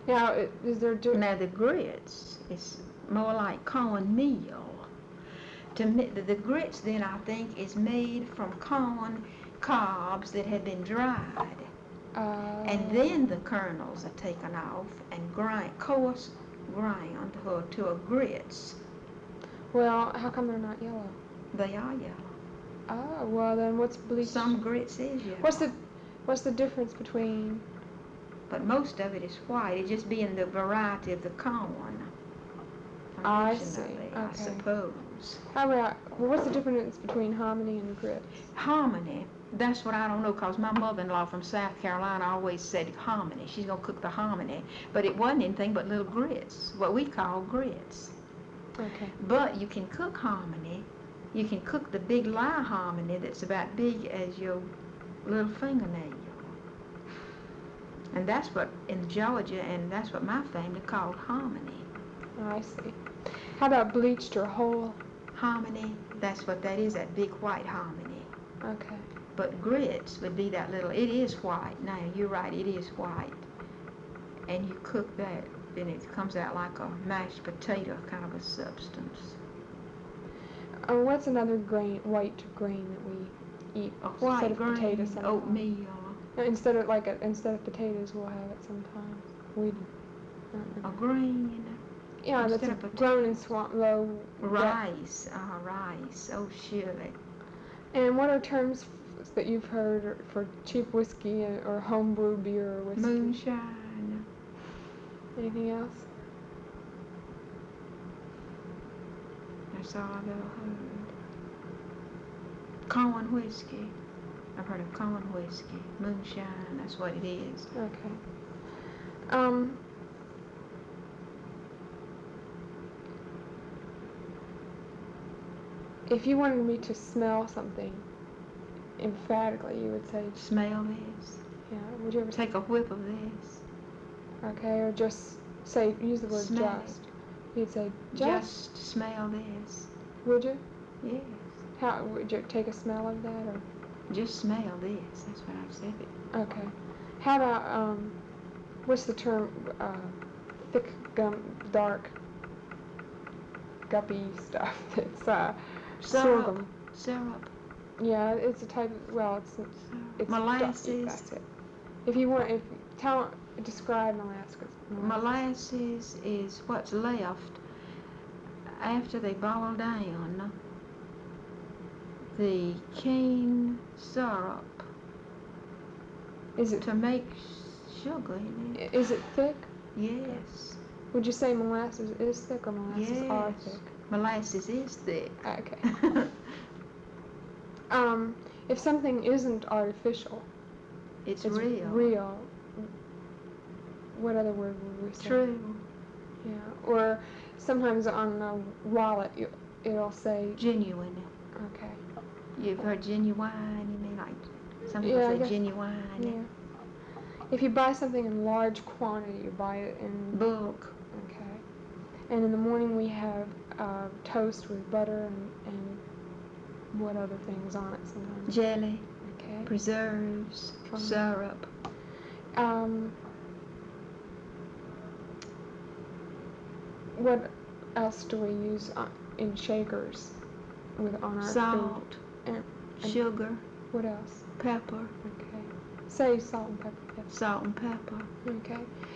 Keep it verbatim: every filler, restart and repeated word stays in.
Now, i- is there di- Now the grits is more like cornmeal. To me, the, the grits then I think is made from corn cobs that have been dried. uh, And then the kernels are taken off and grind, coarse ground to, to a grits. well, how come they're not yellow? They are yellow. Oh, well then what's bleached? Some grits is yellow. What's the what's the difference between? But most of it is white. It just being the variety of the corn. I see. Originally, I Okay. suppose. How about, well, what's the difference between hominy and grits? Hominy. That's what I don't know, because my mother-in-law from South Carolina always said hominy. She's going to cook the hominy. But it wasn't anything but little grits, what we call grits. Okay. But you can cook hominy. You can cook the big lie hominy that's about big as your little fingernail. And that's what, in Georgia, and that's what my family called hominy. I see. How about bleached or whole? Hominy, that's what that is, that big white hominy. Okay. But grits would be that little, it is white. Now, you're right, it is white. And you cook that, then it comes out like a mashed potato kind of a substance. Uh, what's another grain, white grain that we eat A instead white of grain, potatoes sometimes? oatmeal. No, instead of like a, instead of potatoes, we'll have it sometimes. We. Uh, A grain. yeah, that's instead of grown in swamp low. Rice, uh, rice. Oh, surely. And what are terms f- that you've heard for cheap whiskey or homebrew beer or whiskey? Moonshine. Anything else? That's all I've ever heard. Corn whiskey. I've heard of corn whiskey. Moonshine, that's what it is. Okay. Um. If you wanted me to smell something emphatically, you would say, Smell this. yeah, would you ever Take a whiff of this. Okay, or just say, use the word Smell just. You'd say, just, Just smell this. would you? Yes. How, would you take a smell of that, or? Just smell this. That's what I've said it. Okay. How about, um, what's the term, uh, thick gum, dark, guppy stuff that's, uh, Syrup. sorghum. Syrup. Yeah, it's a type of, well, it's, it's Molasses. That's it. If you want, if, tell, describe molasses. Molasses is what's left after they boil down the cane syrup Is it, to make sugar in it. is it thick? Yes. Would you say molasses is thick or molasses are Yes. thick? Molasses is thick. Okay. Um, if something isn't artificial, It's, it's real. real, what other word would we say? True. Yeah. Or sometimes on a wallet, you, it'll say, Genuine. okay. You've heard genuine, you mean like some people Yeah, I say guess- genuine. Yeah. If you buy something in large quantity, you buy it in Bulk. okay. And in the morning we have uh, toast with butter and, and what other things on it sometimes? Jelly. Okay. Preserves. Fine. Syrup. Um, what else do we use on, in shakers with on our food? Salt. And, and Sugar. what else? Pepper. Okay. Say salt and pepper. Yes. Salt and pepper. Okay.